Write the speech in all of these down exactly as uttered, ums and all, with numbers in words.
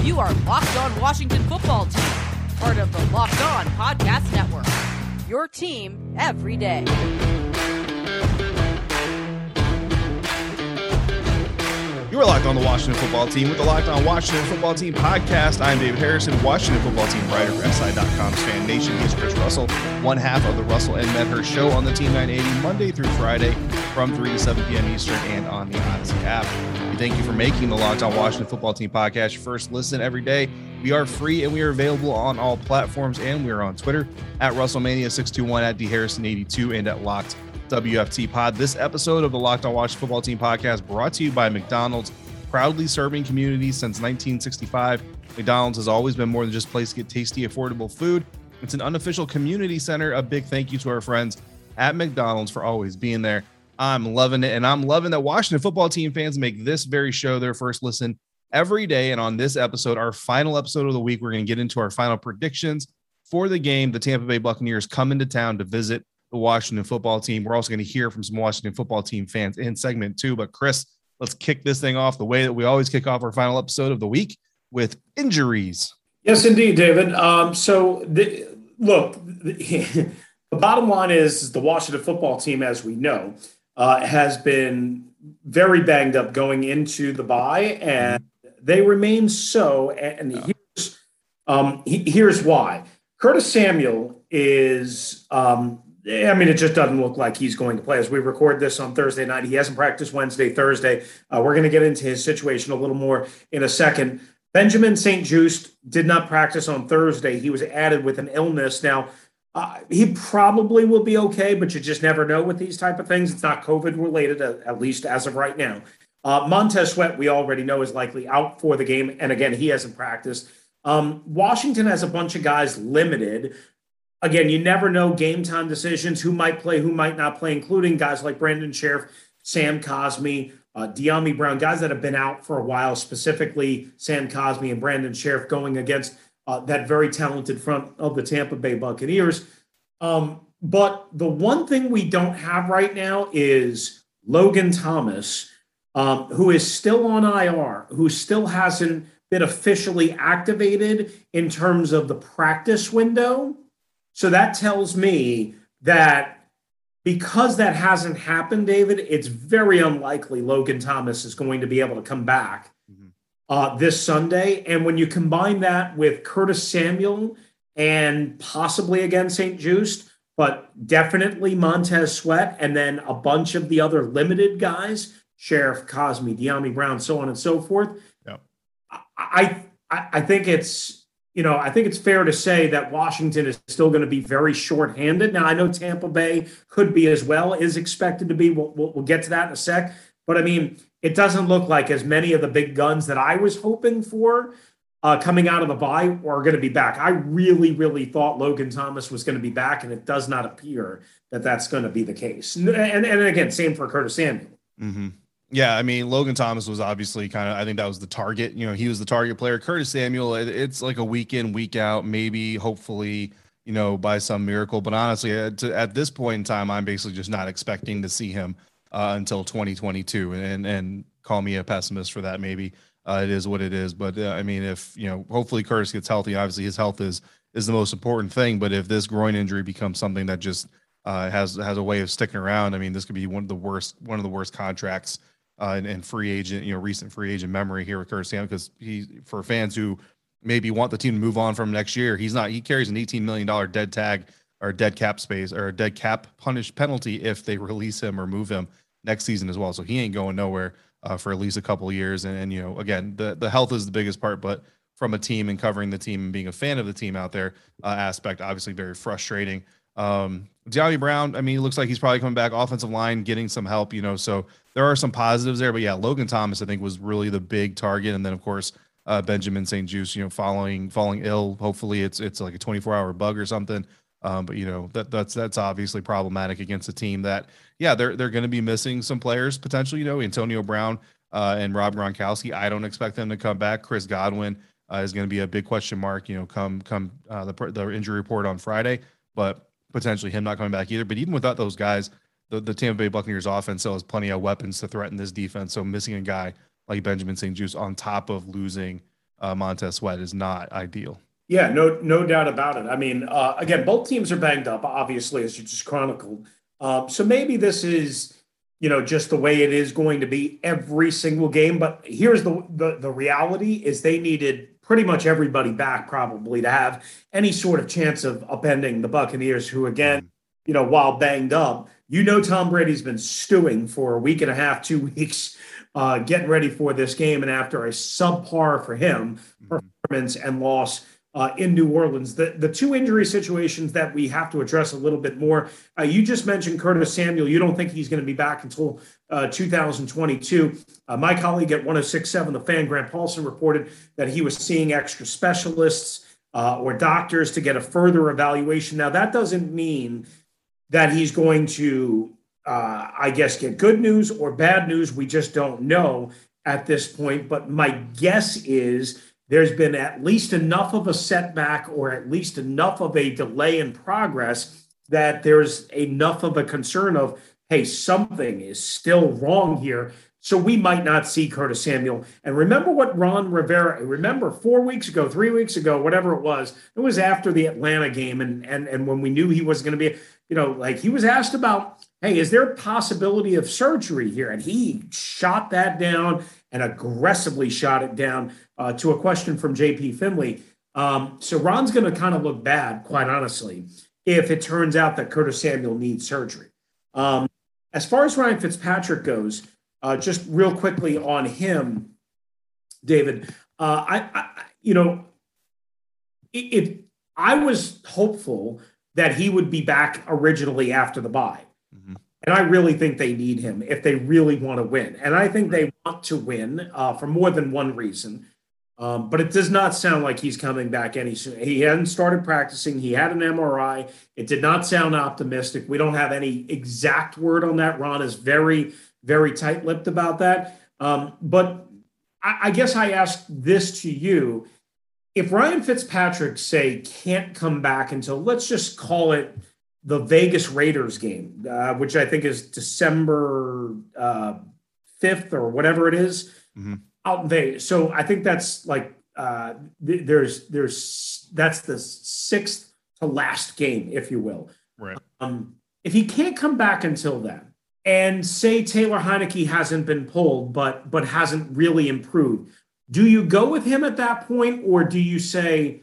You are Locked On Washington Football Team, part of the Locked On Podcast Network, your team every day. You are Locked On the Washington Football Team with the Locked On Washington Football Team podcast. I'm David Harrison, Washington Football Team writer for S I dot com's Fan Nation. He's Chris Russell, one half of the Russell and Medhurst show on the Team nine eighty, Monday through Friday from three to seven p.m. Eastern and on the Odyssey app. We thank you for making the Locked On Washington Football Team podcast your first listen every day. We are free and we are available on all platforms, and we are on Twitter at Russellmania six two one, at D Harrison eighty-two, and at Locked W F T Pod. This episode of the Locked On Washington Football Team podcast brought to you by McDonald's, proudly serving communities since nineteen sixty-five. McDonald's has always been more than just a place to get tasty, affordable food. It's an unofficial community center. A big thank you to our friends at McDonald's for always being there. I'm loving it, and I'm loving that Washington Football Team fans make this very show their first listen every day. And on this episode, our final episode of the week, we're going to get into our final predictions for the game. The Tampa Bay Buccaneers come into town to visit the Washington Football Team. We're also going to hear from some Washington Football Team fans in segment two. But Chris, let's kick this thing off the way that we always kick off our final episode of the week, with injuries. Yes, indeed, David. Um, so, the, look, the, the bottom line is the Washington Football Team, as we know, uh, has been very banged up going into the bye, and they remain so. And Yeah. here's, um, he, here's why. Curtis Samuel is um, – I mean, it just doesn't look like he's going to play. As we record this on Thursday night, he hasn't practiced Wednesday, Thursday. Uh, we're going to get into his situation a little more in a second. Benjamin Saint-Juste did not practice on Thursday. He was added with an illness. Now, uh, he probably will be okay, but you just never know with these type of things. It's not COVID related, at least as of right now. Uh, Montez Sweat, we already know, is likely out for the game. And again, he hasn't practiced. Um, Washington has a bunch of guys limited. Again, you never know game time decisions, who might play, who might not play, including guys like Brandon Sheriff, Sam Cosmi, uh, Dyami Brown, guys that have been out for a while, specifically Sam Cosmi and Brandon Sheriff going against uh, that very talented front of the Tampa Bay Buccaneers. Um, but the one thing we don't have right now is Logan Thomas, um, who is still on I R, who still hasn't been officially activated in terms of the practice window. So that tells me that because that hasn't happened, David, it's very unlikely Logan Thomas is going to be able to come back mm-hmm. uh, this Sunday. And when you combine that with Curtis Samuel and possibly again Saint-Juste, but definitely Montez Sweat, and then a bunch of the other limited guys, Sheriff, Cosmi, Dyami Brown, so on and so forth, yep. I, I I think it's You know, I think it's fair to say that Washington is still going to be very shorthanded. Now, I know Tampa Bay could be as well, is expected to be. We'll, we'll, we'll get to that in a sec. But, I mean, it doesn't look like as many of the big guns that I was hoping for uh, coming out of the bye are going to be back. I really, really thought Logan Thomas was going to be back, and it does not appear that that's going to be the case. And, and, and again, same for Curtis Samuel. Mm-hmm. Yeah, I mean, Logan Thomas was obviously kind of, I think that was the target. You know, he was the target player. Curtis Samuel, it, it's like a week in, week out, maybe, hopefully, you know, by some miracle. But honestly, at, to, at this point in time, I'm basically just not expecting to see him uh, until twenty twenty-two. And and call me a pessimist for that, maybe. Uh, it is what it is. But, uh, I mean, if, you know, hopefully Curtis gets healthy. Obviously, his health is is the most important thing. But if this groin injury becomes something that just uh, has has a way of sticking around, I mean, this could be one of the worst, one of the worst contracts Uh, and, and free agent, you know, recent free agent memory here with Curtis Samuel, because he, for fans who maybe want the team to move on from next year, he's not, he carries an eighteen million dollars dead tag or dead cap space or a dead cap punish penalty if they release him or move him next season as well. So he ain't going nowhere uh, for at least a couple of years. And, and, you know, again, the, the health is the biggest part, but from a team and covering the team and being a fan of the team out there uh, aspect, obviously very frustrating. Um, Dyami Brown, I mean, it looks like he's probably coming back. Offensive line getting some help, you know, so there are some positives there. But yeah, Logan Thomas, I think, was really the big target. And then, of course, uh, Benjamin Saint-Juste, you know, following falling ill. Hopefully, it's it's like a twenty-four hour bug or something. Um, but you know, that that's that's obviously problematic against a team that, yeah, they're they're going to be missing some players potentially. You know, Antonio Brown uh, and Rob Gronkowski. I don't expect them to come back. Chris Godwin uh, is going to be a big question mark. You know, come come uh, the the injury report on Friday, but potentially him not coming back either. But even without those guys, the, the Tampa Bay Buccaneers offense still has plenty of weapons to threaten this defense. So missing a guy like Benjamin Saint-Juste on top of losing uh, Montez Sweat is not ideal. Yeah, no, no doubt about it. I mean, uh, again, both teams are banged up, obviously, as you just chronicled. Um, so maybe this is, you know, just the way it is going to be every single game. But here's the the, the reality: is they needed pretty much everybody back probably to have any sort of chance of upending the Buccaneers, who again, mm-hmm. you know, while banged up, you know, Tom Brady's been stewing for a week and a half, two weeks, uh, getting ready for this game, and after a subpar for him mm-hmm. performance and loss. Uh, in New Orleans, the, the two injury situations that we have to address a little bit more. Uh, you just mentioned Curtis Samuel. You don't think he's going to be back until uh, two thousand twenty-two. Uh, my colleague at one oh six point seven, The Fan, Grant Paulson, reported that he was seeing extra specialists uh, or doctors to get a further evaluation. Now, that doesn't mean that he's going to, uh, I guess, get good news or bad news. We just don't know at this point. But my guess is there's been at least enough of a setback or at least enough of a delay in progress that there's enough of a concern of, hey, something is still wrong here. So we might not see Curtis Samuel. And remember what Ron Rivera, remember four weeks ago, three weeks ago, whatever it was, it was after the Atlanta game. And, and, and when we knew he was going to be, you know, like he was asked about, hey, is there a possibility of surgery here? And he shot that down and aggressively shot it down uh, to a question from J P Finley. Um, so Ron's going to kind of look bad, quite honestly, if it turns out that Curtis Samuel needs surgery. Um, as far as Ryan Fitzpatrick goes, uh, just real quickly on him, David, uh, I, I, you know, if I was hopeful that he would be back originally after the bye. Mm-hmm. And I really think they need him if they really want to win. And I think they want to win uh, for more than one reason. Um, but it does not sound like he's coming back any soon. He hadn't started practicing. He had an M R I. It did not sound optimistic. We don't have any exact word on that. Ron is very, very tight-lipped about that. Um, but I, I guess I ask this to you. If Ryan Fitzpatrick, say, can't come back until, let's just call it the Vegas Raiders game, uh, which I think is December uh, fifth or whatever it is, mm-hmm. out in Vegas. So I think that's like uh, th- there's there's that's the sixth to last game, if you will. Right. Um, if he can't come back until then, and say Taylor Heineke hasn't been pulled, but but hasn't really improved, do you go with him at that point, or do you say,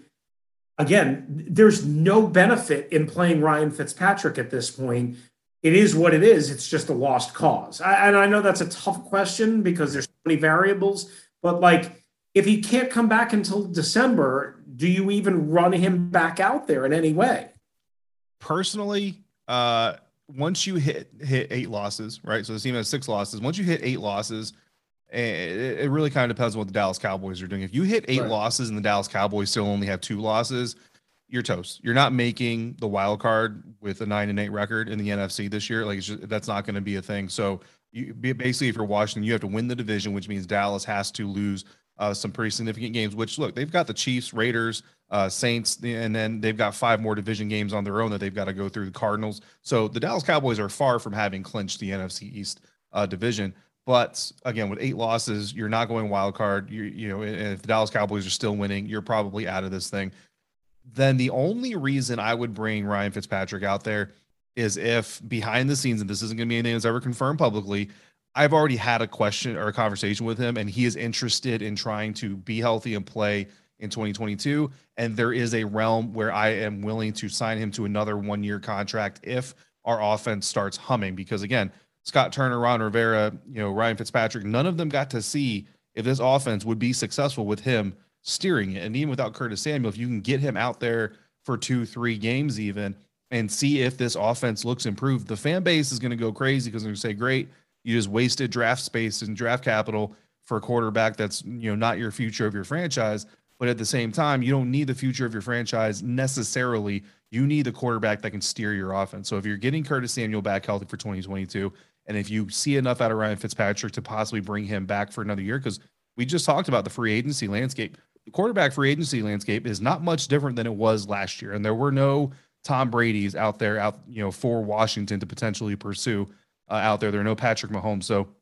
again, there's no benefit in playing Ryan Fitzpatrick at this point? It is what it is. It's just a lost cause. I, and I know that's a tough question because there's so many variables, but like, if he can't come back until December, do you even run him back out there in any way? Personally, uh, once you hit, hit eight losses, right? So the team has six losses. Once you hit eight losses, it, it really kind of depends on what the Dallas Cowboys are doing. If you hit eight right. losses and the Dallas Cowboys still only have two losses, you're toast. You're not making the wild card with a nine and eight record in the N F C this year. Like, it's just, that's not going to be a thing. So you basically, if you're Washington, you have to win the division, which means Dallas has to lose uh, some pretty significant games, which look, they've got the Chiefs, Raiders, uh, Saints, and then they've got five more division games on their own that they've got to go through, the Cardinals. So the Dallas Cowboys are far from having clinched the N F C East uh, division. But again, with eight losses, you're not going wild card. You you know, if the Dallas Cowboys are still winning, you're probably out of this thing. Then the only reason I would bring Ryan Fitzpatrick out there is if behind the scenes, and this isn't going to be anything that's ever confirmed publicly, I've already had a question or a conversation with him, and he is interested in trying to be healthy and play in twenty twenty-two. And there is a realm where I am willing to sign him to another one-year contract if our offense starts humming. Because again, Scott Turner, Ron Rivera, you know, Ryan Fitzpatrick, none of them got to see if this offense would be successful with him steering it. And even without Curtis Samuel, if you can get him out there for two, three games even and see if this offense looks improved, the fan base is going to go crazy because they're going to say, great, you just wasted draft space and draft capital for a quarterback that's, you know, not your future of your franchise. But at the same time, you don't need the future of your franchise necessarily. You need the quarterback that can steer your offense. So if you're getting Curtis Samuel back healthy for twenty twenty-two, and if you see enough out of Ryan Fitzpatrick to possibly bring him back for another year, because we just talked about the free agency landscape. The quarterback free agency landscape is not much different than it was last year. And there were no Tom Brady's out there, out, you know, for Washington to potentially pursue uh, out there. There are no Patrick Mahomes. So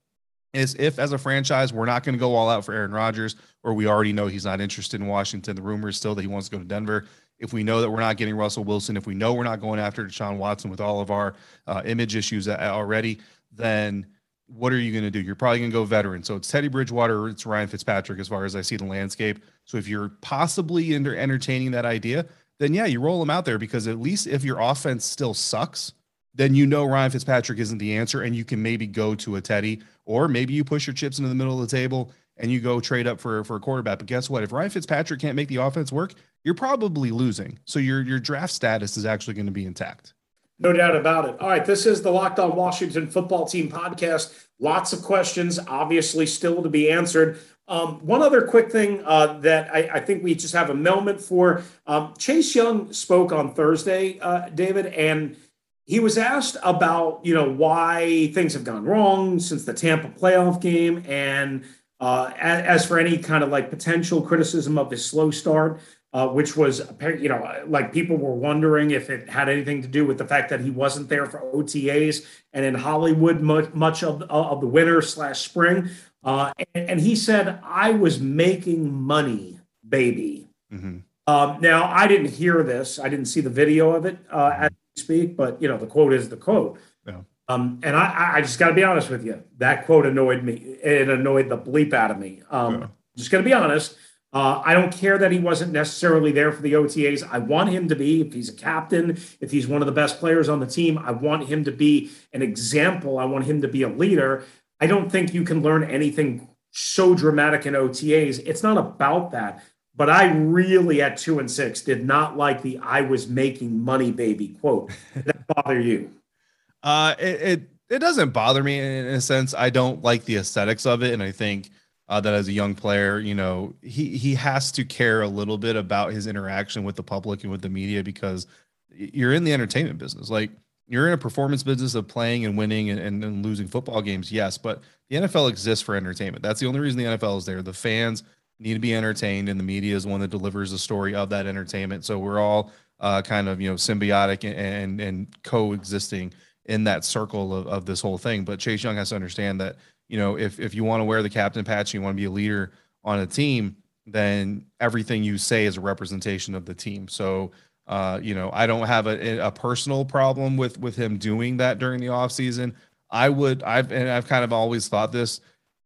is if, as a franchise, we're not going to go all out for Aaron Rodgers, or we already know he's not interested in Washington. The rumor is still that he wants to go to Denver. If we know that we're not getting Russell Wilson, if we know we're not going after Deshaun Watson with all of our uh, image issues already, then what are you going to do? You're probably going to go veteran. So it's Teddy Bridgewater or it's Ryan Fitzpatrick as far as I see the landscape. So if you're possibly into entertaining that idea, then yeah, you roll them out there, because at least if your offense still sucks, then you know Ryan Fitzpatrick isn't the answer, and you can maybe go to a Teddy, or maybe you push your chips into the middle of the table and you go trade up for, for a quarterback. But guess what? If Ryan Fitzpatrick can't make the offense work, you're probably losing. So your, your draft status is actually going to be intact. No doubt about it. All right, this is the Locked On Washington Football Team podcast. Lots of questions, obviously, still to be answered. Um, one other quick thing uh, that I, I think we just have a moment for. Um, Chase Young spoke on Thursday, uh, David, and he was asked about, you know, why things have gone wrong since the Tampa playoff game, and uh, as, as for any kind of like potential criticism of his slow start. Uh, which was, you know, like people were wondering if it had anything to do with the fact that he wasn't there for O T As and in Hollywood much, much of, of the winter slash spring. Uh, and, and he said, I was making money, baby. Mm-hmm. Um, now, I didn't hear this. I didn't see the video of it uh, as we speak, but, you know, the quote is the quote. Yeah. Um, and I, I just got to be honest with you. That quote annoyed me. It annoyed the bleep out of me. Um, yeah. Just going to be honest. Uh, I don't care that he wasn't necessarily there for the O T As. I want him to be, if he's a captain, if he's one of the best players on the team, I want him to be an example. I want him to be a leader. I don't think you can learn anything so dramatic in O T As. It's not about that. But I really, at two and six, did not like the "I was making money, baby" quote. Did that bother you? Uh, it, it it doesn't bother me in a sense. I don't like the aesthetics of it, and I think Uh, that as a young player, you know, he he has to care a little bit about his interaction with the public and with the media, because you're in the entertainment business. Like, you're in a performance business of playing and winning and, and, and losing football games, yes, but the N F L exists for entertainment. That's the only reason the N F L is there. The fans need to be entertained, and the media is one that delivers the story of that entertainment. So we're all uh, kind of, you know, symbiotic and, and, and coexisting in that circle of, of this whole thing. But Chase Young has to understand that, you know, if, if you want to wear the captain patch, you want to be a leader on a team, then everything you say is a representation of the team. So, uh, you know, I don't have a, a personal problem with, with him doing that during the offseason. I would, I've, and I've kind of always thought this,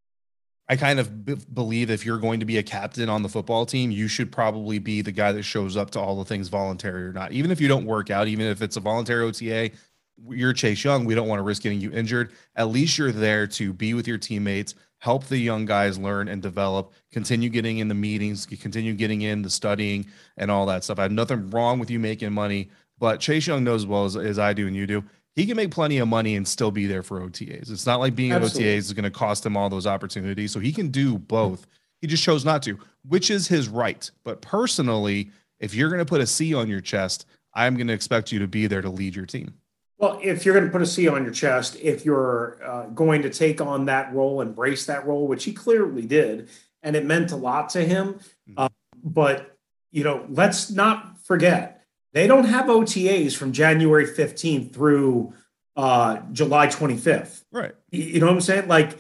I kind of b- believe if you're going to be a captain on the football team, you should probably be the guy that shows up to all the things, voluntary or not. Even if you don't work out, even if it's a voluntary O T A, you're Chase Young. We don't want to risk getting you injured. At least you're there to be with your teammates, help the young guys learn and develop, continue getting in the meetings, continue getting in the studying and all that stuff. I have nothing wrong with you making money, but Chase Young knows as well as, as I do and you do, he can make plenty of money and still be there for O T As. It's not like being at O T As is going to cost him all those opportunities. So he can do both. He just chose not to, which is his right. But personally, if you're going to put a C on your chest, I'm going to expect you to be there to lead your team. Well, if you're going to put a C on your chest, if you're uh, going to take on that role, embrace that role, which he clearly did, and it meant a lot to him. Mm-hmm. Uh, but, you know, let's not forget, they don't have O T As from January fifteenth through uh, July twenty-fifth. Right. You, you know what I'm saying? Like,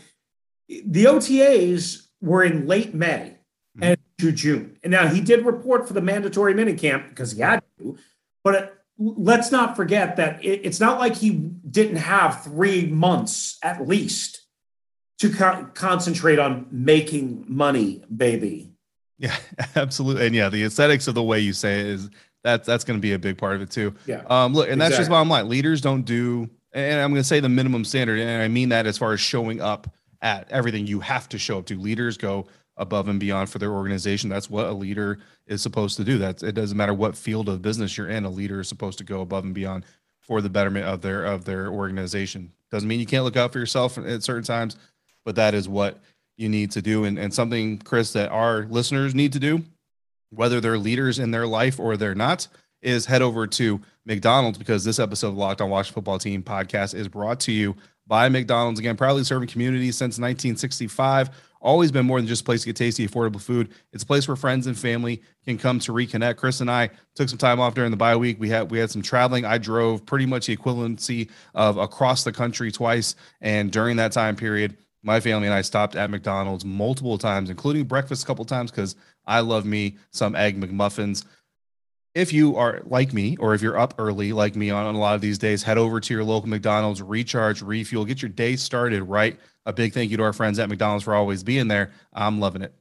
the O T As were in late May mm-hmm. and to June. And now he did report for the mandatory minicamp because he had to, but it, let's not forget that it, it's not like he didn't have three months at least to co- concentrate on making money, baby. Yeah, absolutely. And yeah, the aesthetics of the way you say it is that's, that's going to be a big part of it too. Yeah. Um, look, and that's exactly. just bottom line. Leaders don't do, and I'm going to say the minimum standard. And I mean that as far as showing up at everything you have to show up to. Leaders go above and beyond for their organization. That's what a leader is supposed to do. That's, it doesn't matter what field of business you're in. A leader is supposed to go above and beyond for the betterment of their, of their organization. Doesn't mean you can't look out for yourself at certain times, but that is what you need to do. And, and something, Chris, that our listeners need to do, whether they're leaders in their life or they're not, is head over to McDonald's, because this episode of Locked On Washington Football Team podcast is brought to you by McDonald's. Again, proudly serving communities since nineteen sixty-five. Always been more than just a place to get tasty, affordable food. It's a place where friends and family can come to reconnect. Chris and I took some time off during the bye week. We had we had some traveling. I drove pretty much the equivalency of across the country twice, and during that time period, My family and I stopped at McDonald's multiple times, including breakfast a couple times, because I love me some Egg McMuffins. If you are like me, or if you're up early like me on, on a lot of these days, head over to your local McDonald's, recharge, refuel, get your day started right. A big thank you to our friends at McDonald's for always being there. I'm loving it.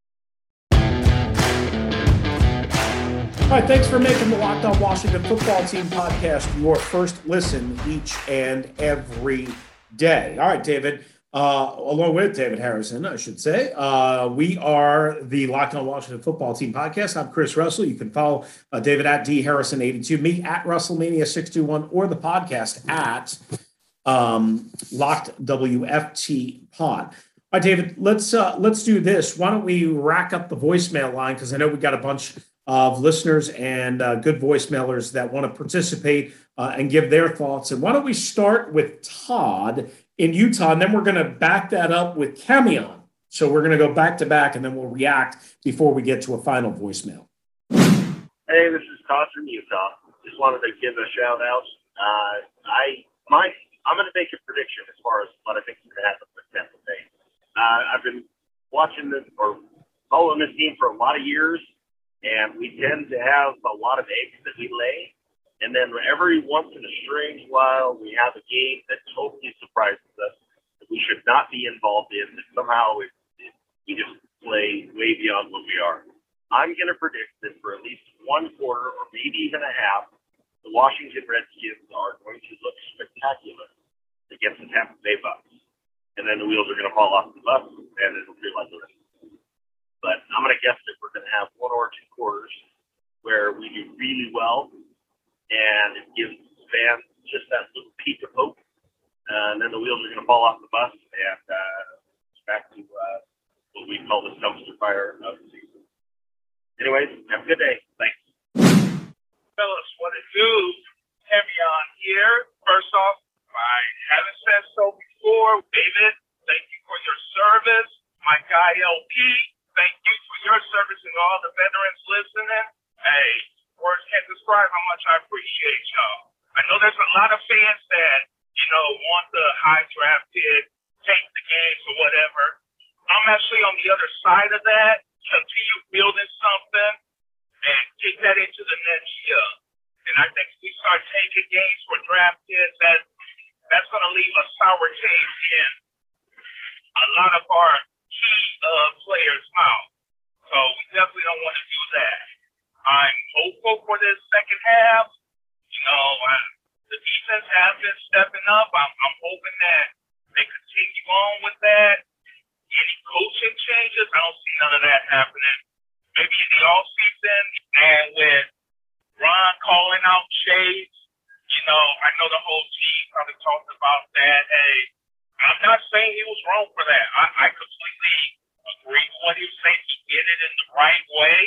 All right, thanks for making the Locked On Washington Football Team podcast your first listen each and every day. All right, David. Uh, along with David Harrison, I should say. Uh, we are the Locked On Washington Football Team podcast. I'm Chris Russell. You can follow uh, David at D Harrison eighty-two, me at WrestleMania six two one, or the podcast at um, Locked W F T Pod. All right, David, let's uh, let's do this. Why don't we rack up the voicemail line, because I know we got a bunch of listeners and uh, good voicemailers that want to participate uh, and give their thoughts. And why don't we start with Todd in Utah, and then we're going to back that up with Camion. So we're going to go back to back, and then we'll react before we get to a final voicemail. Hey, this is Todd from Utah. Just wanted to give a shout out. Uh, I my I'm going to make a prediction as far as what I think is going to happen with Tampa Bay. Uh, I've been watching this or following this team for a lot of years, and we tend to have a lot of eggs that we lay. And then every once in a strange while, we have a game that totally surprises us that we should not be involved in. That somehow it, it, we just play way beyond what we are. I'm going to predict that for at least one quarter or maybe even a half, the Washington Redskins are going to look spectacular against the Tampa Bay Bucks. And then the wheels are going to fall off the bus, and it'll feel like the rest. But I'm going to guess that we're going to have one or two quarters where we do really well, and it gives fans just that little peek of hope. Uh, and then the wheels are going to fall off the bus, and uh, it's back to uh, what we call the dumpster fire of the season. Anyways, have a good day. Thanks. Fellas, what it do? Camion here. First off, I haven't said so before. David, thank you for your service. My guy L P, thank you for your service and all the veterans listening. Hey, words can't describe how much I appreciate y'all. I know there's a lot of fans that, you know, want the high draft pick, take the games or whatever. I'm actually on the other side of that. Continue building something and kick that into the next year. And I think if we start taking games for draft picks, that that's going to leave a sour taste in a lot of our key uh, players' mouth. So we definitely don't want to do that. I'm hopeful for this second half. You know, uh, the defense has been stepping up. I'm, I'm hoping that they continue on with that. Any coaching changes, I don't see none of that happening. Maybe in the offseason, and with Ron calling out Chase, you know, I know the whole team probably talked about that. Hey, I'm not saying he was wrong for that. I, I completely agree with what he was saying. He did it in the right way.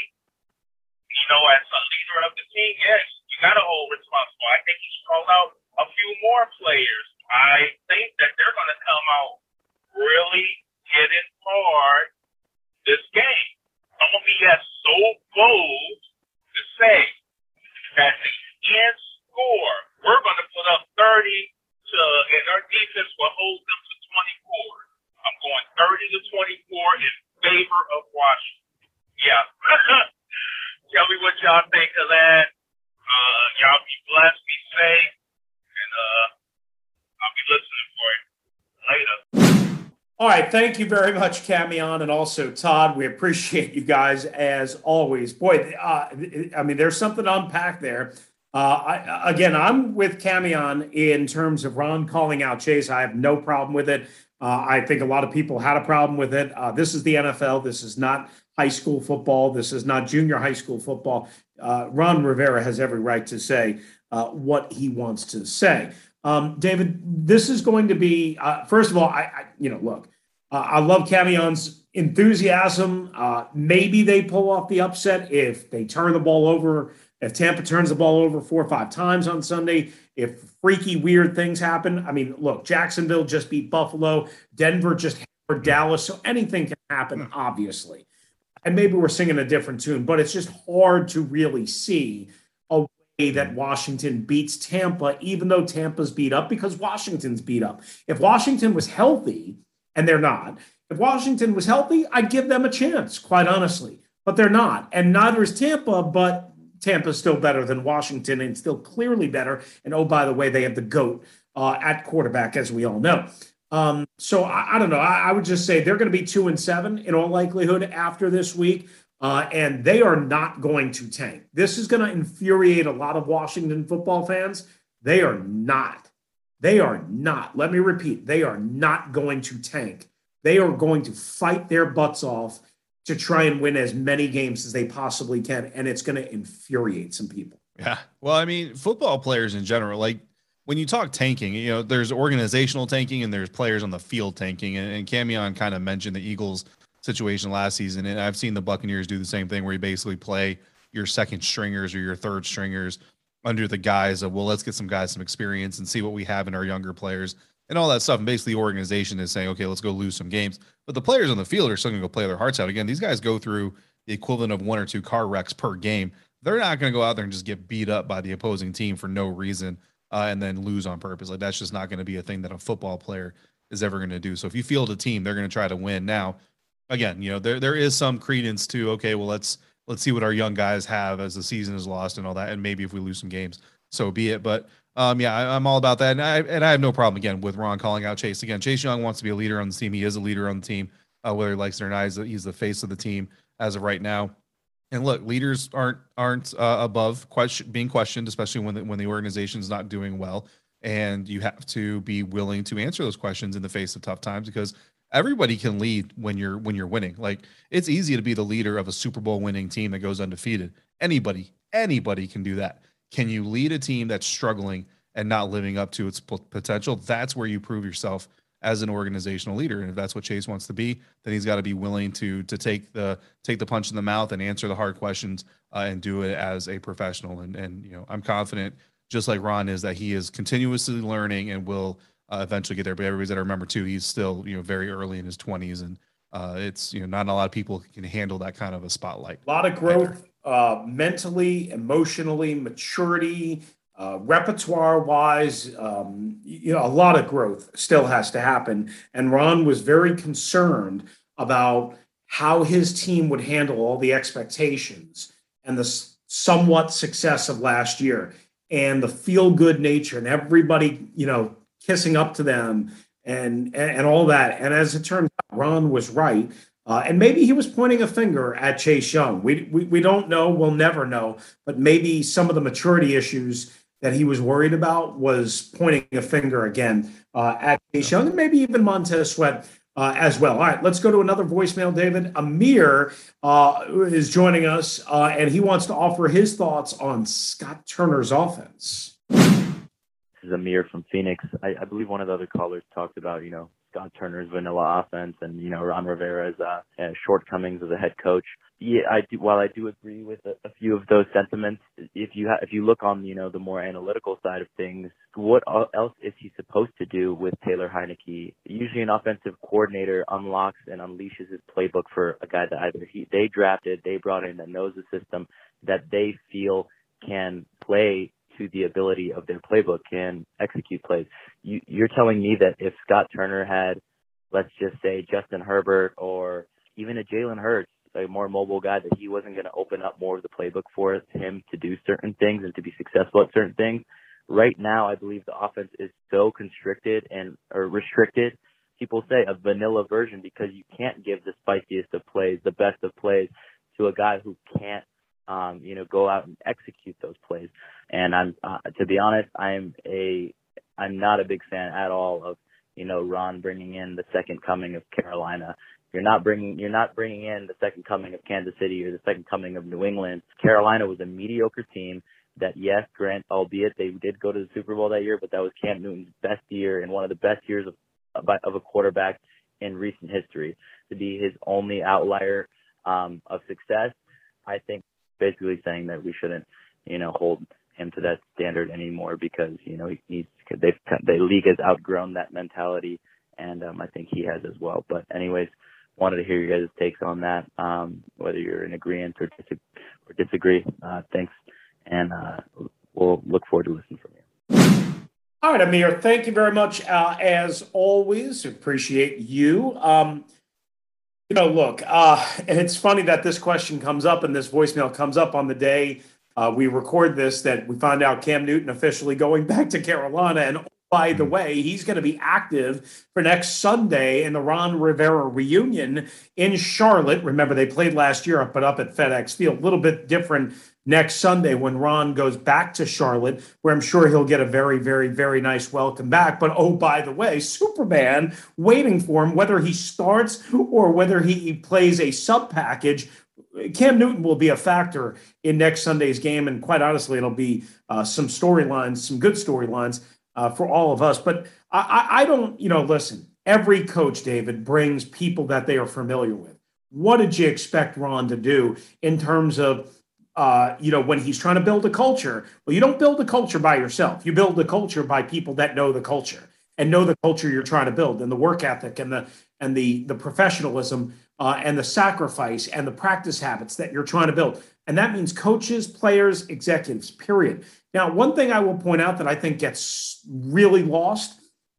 You know, as a leader of the team, yes, you got to hold responsible. I think he's called out a few more players. I think that they're going to come out really hitting hard this game. I'm going to be as so bold to say that the end score, we're going to put up thirty to, and our defense will hold them to twenty-four. I'm going thirty to twenty-four in favor of Washington. Yeah. Tell me what y'all think of that. Uh, y'all be blessed, be safe, and uh, I'll be listening for it later. All right. Thank you very much, Camion, and also Todd. We appreciate you guys as always. Boy, uh, I mean, there's something to unpack there. Uh, I, again, I'm with Camion in terms of Ron calling out Chase. I have no problem with it. Uh, I think a lot of people had a problem with it. Uh, this is the N F L. This is not high school football. This is not junior high school football. Uh, Ron Rivera has every right to say uh, what he wants to say. Um, David, this is going to be, uh, first of all, I, I you know, look, uh, I love Camion's enthusiasm. Uh, maybe they pull off the upset if they turn the ball over, if Tampa turns the ball over four or five times on Sunday, if freaky, weird things happen. I mean, look, Jacksonville just beat Buffalo. Denver just hammered Dallas. So anything can happen, obviously. And maybe we're singing a different tune, but it's just hard to really see a way that Washington beats Tampa, even though Tampa's beat up, because Washington's beat up. If Washington was healthy and they're not. If Washington was healthy, I'd give them a chance, quite honestly, but they're not. And neither is Tampa, but Tampa's still better than Washington and still clearly better. And oh, by the way, they have the GOAT uh, at quarterback, as we all know. Um, so I, I don't know. I, I would just say they're going to be two and seven in all likelihood after this week. Uh, and they are not going to tank. This is going to infuriate a lot of Washington football fans. They are not. They are not. Let me repeat. They are not going to tank. They are going to fight their butts off to try and win as many games as they possibly can. And it's going to infuriate some people. Yeah. Well, I mean, football players in general, like when you talk tanking, you know, there's organizational tanking and there's players on the field tanking. And, and Camion kind of mentioned the Eagles situation last season. And I've seen the Buccaneers do the same thing where you basically play your second stringers or your third stringers under the guise of, well, let's get some guys some experience and see what we have in our younger players and all that stuff. And basically the organization is saying, okay, let's go lose some games. But the players on the field are still going to go play their hearts out. Again, these guys go through the equivalent of one or two car wrecks per game. They're not going to go out there and just get beat up by the opposing team for no reason uh, and then lose on purpose. Like that's just not going to be a thing that a football player is ever going to do. So if you field a team, they're going to try to win. Now, again, you know, there there is some credence to, okay, well, let's let's see what our young guys have as the season is lost and all that. And maybe if we lose some games, so be it. But um, yeah, I, I'm all about that. And I and I have no problem, again, with Ron calling out Chase. Again, Chase Young wants to be a leader on the team. He is a leader on the team, uh, whether he likes it or not. He's the, he's the face of the team as of right now. And look, leaders aren't aren't uh, above question, being questioned, especially when the, when the organization's not doing well. And you have to be willing to answer those questions in the face of tough times, because everybody can lead when you're when you're winning. Like it's easy to be the leader of a Super Bowl winning team that goes undefeated. Anybody, anybody can do that. Can you lead a team that's struggling and not living up to its potential? That's where you prove yourself as an organizational leader. And if that's what Chase wants to be, then he's got to be willing to to take the take the punch in the mouth and answer the hard questions uh, and do it as a professional. And and you know, I'm confident, just like Ron is, that he is continuously learning and will Uh, eventually get there. But everybody's got to remember too, he's still, you know, very early in his twenties, and uh, it's, you know, not a lot of people can handle that kind of a spotlight. A lot of growth, uh, mentally, emotionally, maturity, uh, repertoire wise, um, you know, a lot of growth still has to happen. And Ron was very concerned about how his team would handle all the expectations and the s- somewhat success of last year and the feel good nature and everybody, you know, kissing up to them and, and and all that. And as it turned out, Ron was right. Uh, and maybe he was pointing a finger at Chase Young. We, we we don't know. We'll never know. But maybe some of the maturity issues that he was worried about was pointing a finger again uh, at Chase Young, and maybe even Montez Sweat uh, as well. All right, let's go to another voicemail, David. Amir uh, is joining us, uh, and he wants to offer his thoughts on Scott Turner's offense. This is Amir from Phoenix. I, I believe one of the other callers talked about, you know, Scott Turner's vanilla offense and, you know, Ron Rivera's uh, uh, shortcomings as a head coach. Yeah, I do. While I do agree with a, a few of those sentiments, if you ha- if you look on, you know, the more analytical side of things, what else is he supposed to do with Taylor Heineke? Usually, an offensive coordinator unlocks and unleashes his playbook for a guy that either he they drafted, they brought in, that knows the system, that they feel can play to the ability of their playbook, can execute plays. You, you're telling me that if Scott Turner had, let's just say, Justin Herbert or even a Jalen Hurts, a more mobile guy, that he wasn't going to open up more of the playbook for him to do certain things and to be successful at certain things? Right now, I believe the offense is so constricted and or restricted. People say a vanilla version because you can't give the spiciest of plays, the best of plays, to a guy who can't, um, you know, go out and execute those plays. And I'm, uh, to be honest, I'm a, I'm not a big fan at all of, you know, Ron bringing in the second coming of Carolina. You're not bringing, you're not bringing in the second coming of Kansas City or the second coming of New England. Carolina was a mediocre team that, yes, Grant, albeit they did go to the Super Bowl that year, but that was Cam Newton's best year and one of the best years of, of a quarterback in recent history. To be his only outlier um, of success, I think basically saying that we shouldn't, you know, hold him to that standard anymore because, you know, he, he's, they've, the league has outgrown that mentality, and um, I think he has as well. But anyways, wanted to hear your guys' takes on that, um, whether you're in agreement or, dis- or disagree. Uh, thanks, and uh, we'll look forward to listening from you. All right, Amir, thank you very much. Uh, as always, appreciate you. Um, you know, look, uh, it's funny that this question comes up and this voicemail comes up on the day uh, we record this, that we find out Cam Newton officially going back to Carolina. And oh, by the way, he's going to be active for next Sunday in the Ron Rivera reunion in Charlotte. Remember, they played last year, but up at FedEx Field. A little bit different next Sunday when Ron goes back to Charlotte, where I'm sure he'll get a very, very, very nice welcome back. But oh, by the way, Superman waiting for him, whether he starts or whether he plays a sub package. Cam Newton will be a factor in next Sunday's game. And quite honestly, it'll be uh, some storylines, some good storylines uh, for all of us. But I, I don't, you know, listen, every coach, David, brings people that they are familiar with. What did you expect Ron to do in terms of, uh, you know, when he's trying to build a culture? Well, you don't build a culture by yourself. You build the culture by people that know the culture and know the culture you're trying to build, and the work ethic and the and the the professionalism uh, and the sacrifice and the practice habits that you're trying to build. And that means coaches, players, executives, period. Now, one thing I will point out that I think gets really lost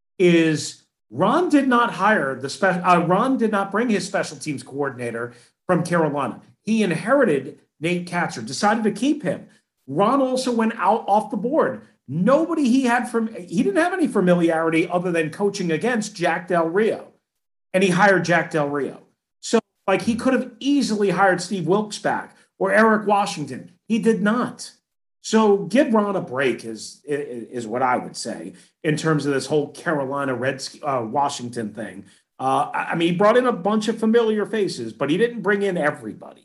is Ron did not hire the special. Uh, Ron did not bring his special teams coordinator from Carolina. He inherited Nate Katzer, decided to keep him. Ron also went out off the board. Nobody he had from he didn't have any familiarity other than coaching against Jack Del Rio, and he hired Jack Del Rio. So, like, he could have easily hired Steve Wilkes back or Eric Washington. He did not. So, give Ron a break is is, is what I would say in terms of this whole Carolina Reds uh, Washington thing. Uh, I mean, he brought in a bunch of familiar faces, but he didn't bring in everybody.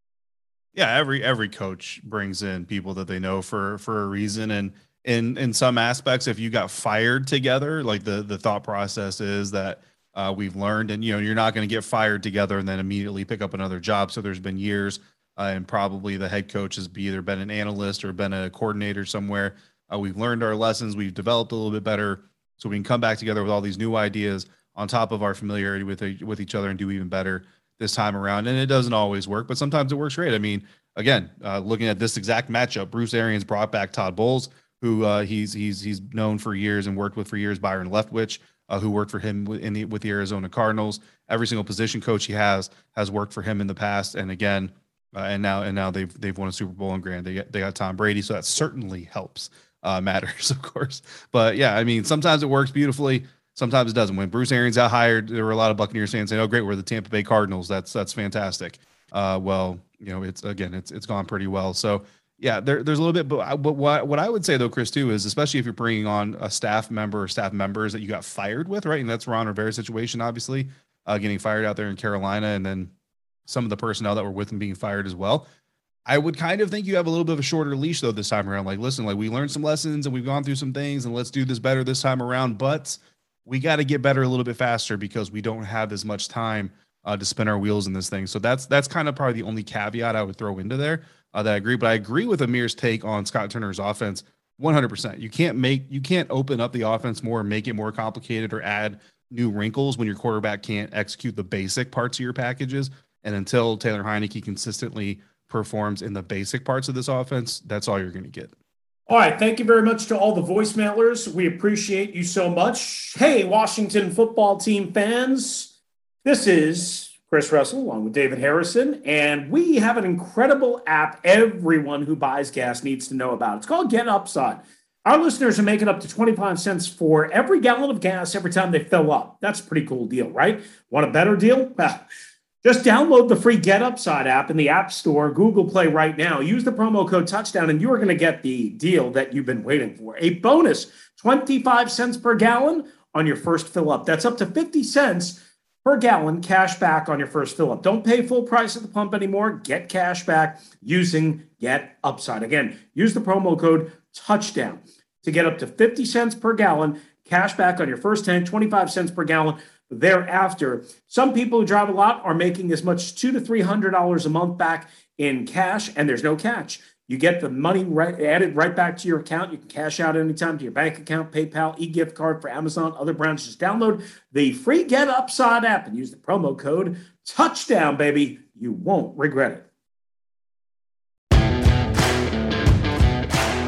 Yeah, every every coach brings in people that they know for for a reason, and in in some aspects, if you got fired together, like the the thought process is that uh, we've learned, and you know, you're not going to get fired together and then immediately pick up another job. So there's been years, uh, and probably the head coach has either been an analyst or been a coordinator somewhere. Uh, we've learned our lessons, we've developed a little bit better, so we can come back together with all these new ideas on top of our familiarity with with each other and do even better this time around. And it doesn't always work, but sometimes it works great. I mean, again, uh, looking at this exact matchup, Bruce Arians brought back Todd Bowles, who uh, he's he's he's known for years and worked with for years. Byron Leftwich, uh, who worked for him in the, with the Arizona Cardinals. Every single position coach he has has worked for him in the past, and again, uh, and now and now they've they've won a Super Bowl. And granted, they got, they got Tom Brady, so that certainly helps. Uh, matters, of course, but yeah, I mean, sometimes it works beautifully. Sometimes it doesn't. When Bruce Arians got hired, there were a lot of Buccaneers fans saying, "Oh, great, we're the Tampa Bay Cardinals. That's that's fantastic." Uh, well, you know, it's again, it's it's gone pretty well. So yeah, there, there's a little bit, but, but what what I would say though, Chris, too, is especially if you're bringing on a staff member or staff members that you got fired with, right? And that's Ron Rivera's situation, obviously, uh, getting fired out there in Carolina, and then some of the personnel that were with him being fired as well. I would kind of think you have a little bit of a shorter leash though this time around. Like, listen, like we learned some lessons and we've gone through some things, and let's do this better this time around. But we got to get better a little bit faster because we don't have as much time uh, to spin our wheels in this thing. So that's that's kind of probably the only caveat I would throw into there uh, that I agree. But I agree with Amir's take on Scott Turner's offense one hundred percent. You can't make you can't open up the offense more and make it more complicated or add new wrinkles when your quarterback can't execute the basic parts of your packages. And until Taylor Heineke consistently performs in the basic parts of this offense, that's all you're going to get. All right. Thank you very much to all the voicemailers. We appreciate you so much. Hey, Washington football team fans. This is Chris Russell along with David Harrison, and we have an incredible app everyone who buys gas needs to know about. It's called Get Upside. Our listeners are making up to twenty-five cents for every gallon of gas every time they fill up. That's a pretty cool deal, right? Want a better deal? Well, just download the free Get Upside app in the App Store, Google Play right now. Use the promo code Touchdown, and you are going to get the deal that you've been waiting for. A bonus, twenty-five cents per gallon on your first fill up. That's up to fifty cents per gallon cash back on your first fill up. Don't pay full price at the pump anymore. Get cash back using Get Upside. Again, use the promo code Touchdown to get up to fifty cents per gallon cash back on your first tank, twenty-five cents per gallon thereafter. Some people who drive a lot are making as much as two to three hundred dollars a month back in cash, and there's no catch. You get the money right added right back to your account. You can cash out anytime to your bank account, PayPal, e-gift card for Amazon, other brands. Just download the free Get Upside app and use the promo code Touchdown, baby. You won't regret it.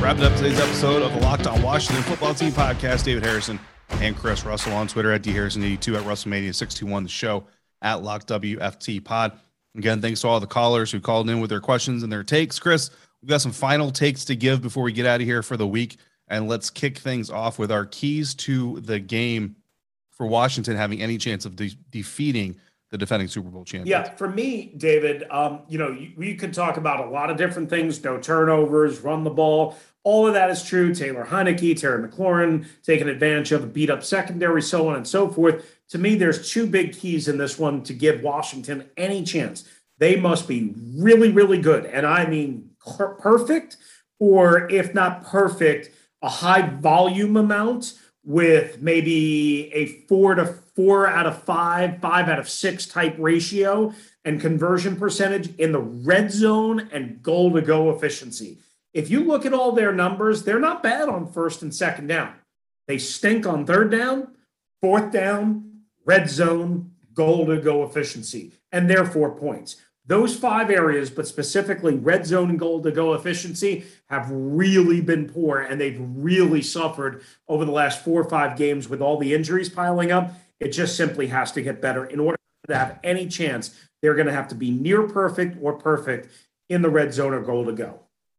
Wrapping up today's episode of the Locked On Washington Football Team podcast. David Harrison and Chris Russell on Twitter at D Harrison eighty-two, at WrestleMania six two one, the show at Lock W F T Pod. Again, thanks to all the callers who called in with their questions and their takes. Chris, we've got some final takes to give before we get out of here for the week. And let's kick things off with our keys to the game for Washington having any chance of de- defeating the defending Super Bowl champions. Yeah, for me, David, um, you know, we could talk about a lot of different things, no turnovers, run the ball. All of that is true. Taylor Heineke, Terry McLaurin taking advantage of a beat-up secondary, so on and so forth. To me, there's two big keys in this one to give Washington any chance. They must be really, really good, and I mean perfect, or if not perfect, a high volume amount with maybe a four to four out of five, five out of six type ratio and conversion percentage in the red zone and goal to go efficiency. If you look at all their numbers, they're not bad on first and second down. They stink on third down, fourth down, red zone, goal to go efficiency, and therefore points. Those five areas, but specifically red zone and goal to go efficiency, have really been poor, and they've really suffered over the last four or five games with all the injuries piling up. It just simply has to get better. In order to have any chance, they're going to have to be near perfect or perfect in the red zone or goal to go.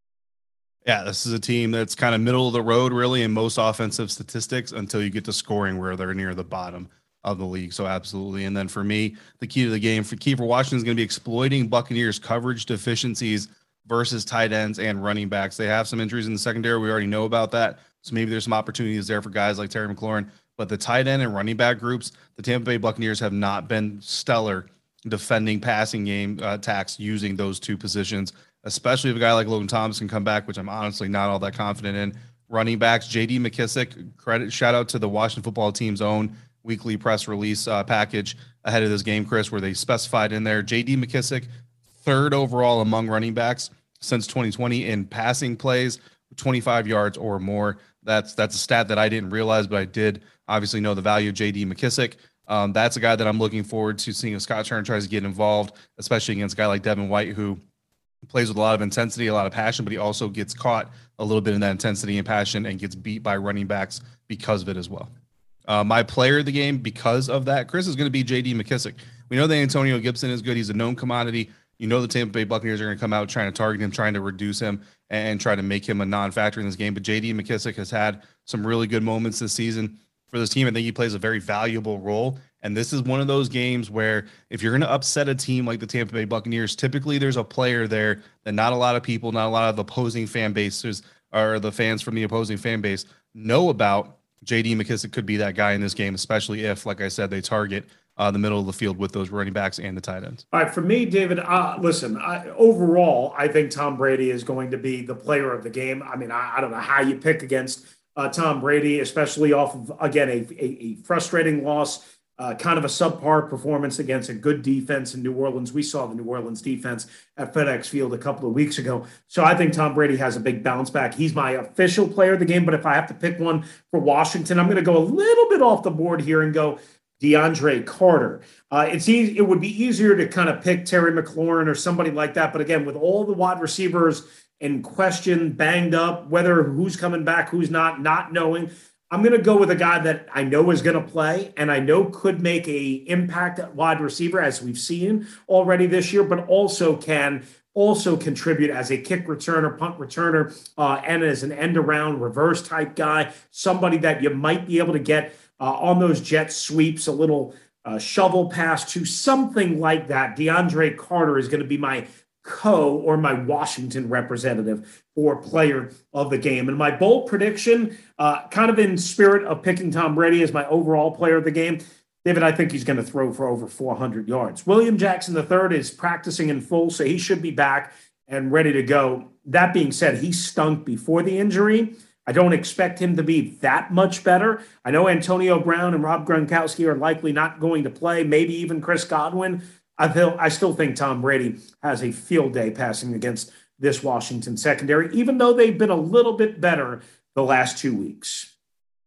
Yeah, this is a team that's kind of middle of the road, really, in most offensive statistics until you get to scoring where they're near the bottom of the league. So absolutely. And then for me, the key to the game for key for Washington is going to be exploiting Buccaneers coverage deficiencies versus tight ends and running backs. They have some injuries in the secondary. We already know about that. So maybe there's some opportunities there for guys like Terry McLaurin, but the tight end and running back groups, the Tampa Bay Buccaneers have not been stellar defending passing game uh, attacks using those two positions, especially if a guy like Logan Thomas can come back, which I'm honestly not all that confident in. Running backs, J D McKissic, credit, shout out to the Washington football team's own weekly press release uh, package ahead of this game, Chris, where they specified in there J D McKissic, third overall among running backs since twenty twenty in passing plays, twenty-five yards or more. That's that's a stat that I didn't realize, but I did obviously know the value of J D McKissic. Um, that's a guy that I'm looking forward to seeing if Scott Turner tries to get involved, especially against a guy like Devin White, who plays with a lot of intensity, a lot of passion, but he also gets caught a little bit in that intensity and passion and gets beat by running backs because of it as well. Uh, my player of the game because of that, Chris, is going to be J D McKissic. We know that Antonio Gibson is good. He's a known commodity. You know the Tampa Bay Buccaneers are going to come out trying to target him, trying to reduce him, and try to make him a non-factor in this game. But J D McKissic has had some really good moments this season for this team. I think he plays a very valuable role. And this is one of those games where if you're going to upset a team like the Tampa Bay Buccaneers, typically there's a player there that not a lot of people, not a lot of opposing fan bases or the fans from the opposing fan base know about. J D McKissic could be that guy in this game, especially if, like I said, they target uh, the middle of the field with those running backs and the tight ends. All right, for me, David, uh, listen, I, overall, I think Tom Brady is going to be the player of the game. I mean, I, I don't know how you pick against uh, Tom Brady, especially off of, again, a, a, a frustrating loss. Uh, kind of a subpar performance against a good defense in New Orleans. We saw the New Orleans defense at FedEx Field a couple of weeks ago. So I think Tom Brady has a big bounce back. He's my official player of the game, but if I have to pick one for Washington, I'm going to go a little bit off the board here and go DeAndre Carter. Uh, it's easy, it would be easier to kind of pick Terry McLaurin or somebody like that. But again, with all the wide receivers in question, banged up, whether who's coming back, who's not, not knowing, I'm going to go with a guy that I know is going to play and I know could make a impact at wide receiver, as we've seen already this year, but also can also contribute as a kick returner, punt returner, uh, and as an end-around reverse type guy, somebody that you might be able to get uh, on those jet sweeps, a little uh, shovel pass to something like that. DeAndre Carter is going to be my co or my Washington representative for player of the game. And my bold prediction, uh, kind of in spirit of picking Tom Brady as my overall player of the game, David, I think he's going to throw for over four hundred yards. William Jackson the third is practicing in full, so he should be back and ready to go. That being said, he stunk before the injury. I don't expect him to be that much better. I know Antonio Brown and Rob Gronkowski are likely not going to play, maybe even Chris Godwin. I feel I still think Tom Brady has a field day passing against this Washington secondary, even though they've been a little bit better the last two weeks.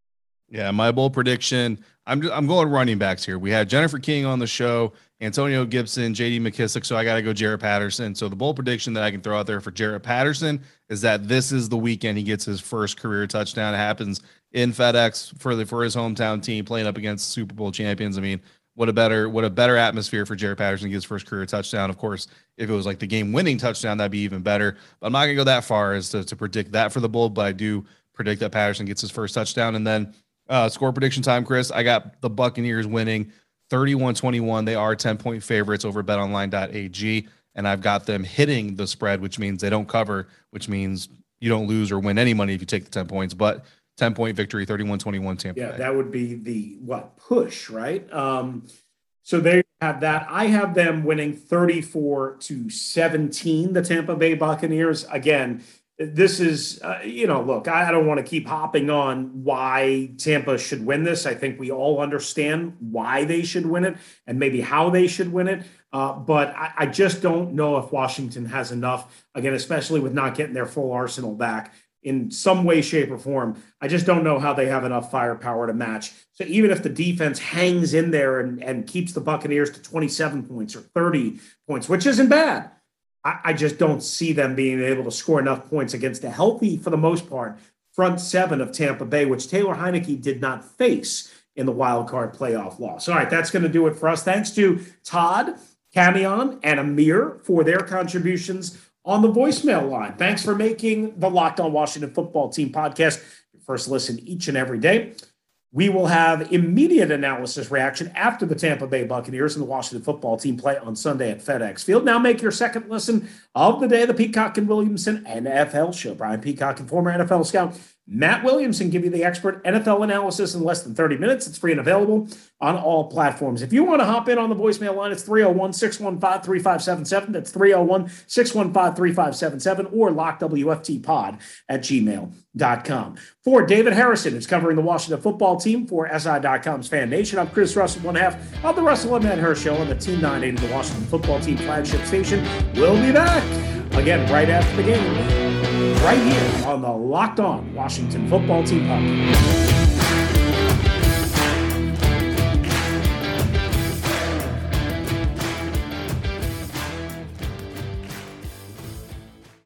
Yeah, my bold prediction. I'm I'm going running backs here. We had Jennifer King on the show, Antonio Gibson, J D McKissick. So I got to go Jarrett Patterson. So the bold prediction that I can throw out there for Jarrett Patterson is that this is the weekend he gets his first career touchdown. It happens in FedEx for the for his hometown team playing up against Super Bowl champions. I mean, what a better what a better atmosphere for Jarrett Patterson to get his first career touchdown. Of course, if it was like the game winning touchdown, that'd be even better. But I'm not gonna go that far as to, to predict that for the bold, but I do predict that Patterson gets his first touchdown. And then Uh, score prediction time, Chris. I got the Buccaneers winning thirty-one twenty-one. They are ten-point favorites over bet online dot a g, and I've got them hitting the spread, which means they don't cover, which means you don't lose or win any money if you take the ten points, but ten-point victory, thirty-one twenty-one Tampa Yeah, Bay. that would be the, what, push, right? Um, so they have that. I have them winning thirty-four to seventeen, the Tampa Bay Buccaneers. Again, this is, uh, you know, look, I don't want to keep hopping on why Tampa should win this. I think we all understand why they should win it and maybe how they should win it. Uh, but I, I just don't know if Washington has enough, again, especially with not getting their full arsenal back in some way, shape, or form. I just don't know how they have enough firepower to match. So even if the defense hangs in there and, and keeps the Buccaneers to twenty-seven points or thirty points, which isn't bad, I just don't see them being able to score enough points against a healthy, for the most part, front seven of Tampa Bay, which Taylor Heineke did not face in the wild card playoff loss. All right, that's going to do it for us. Thanks to Todd, Camion, and Amir for their contributions on the voicemail line. Thanks for making the Locked On Washington Football Team podcast your first listen each and every day. We will have immediate analysis reaction after the Tampa Bay Buccaneers and the Washington Football Team play on Sunday at FedEx Field. Now make your second listen of the day, the Peacock and Williamson N F L show. Brian Peacock and former N F L scout Matt Williamson give you the expert N F L analysis in less than thirty minutes. It's free and available on all platforms. If you want to hop in on the voicemail line, it's three oh one, six one five, three five seven seven. That's three oh one, six one five, three five seven seven or lock W F T pod at gmail dot com. For David Harrison, who's covering the Washington Football Team for S I dot com's Fan Nation, I'm Chris Russell, one half of the Russell and Matt Hirsch Show on the Team nine eighty, the Washington Football Team flagship station. We'll be back again right after the game, right here on the Locked On Washington Football Team podcast.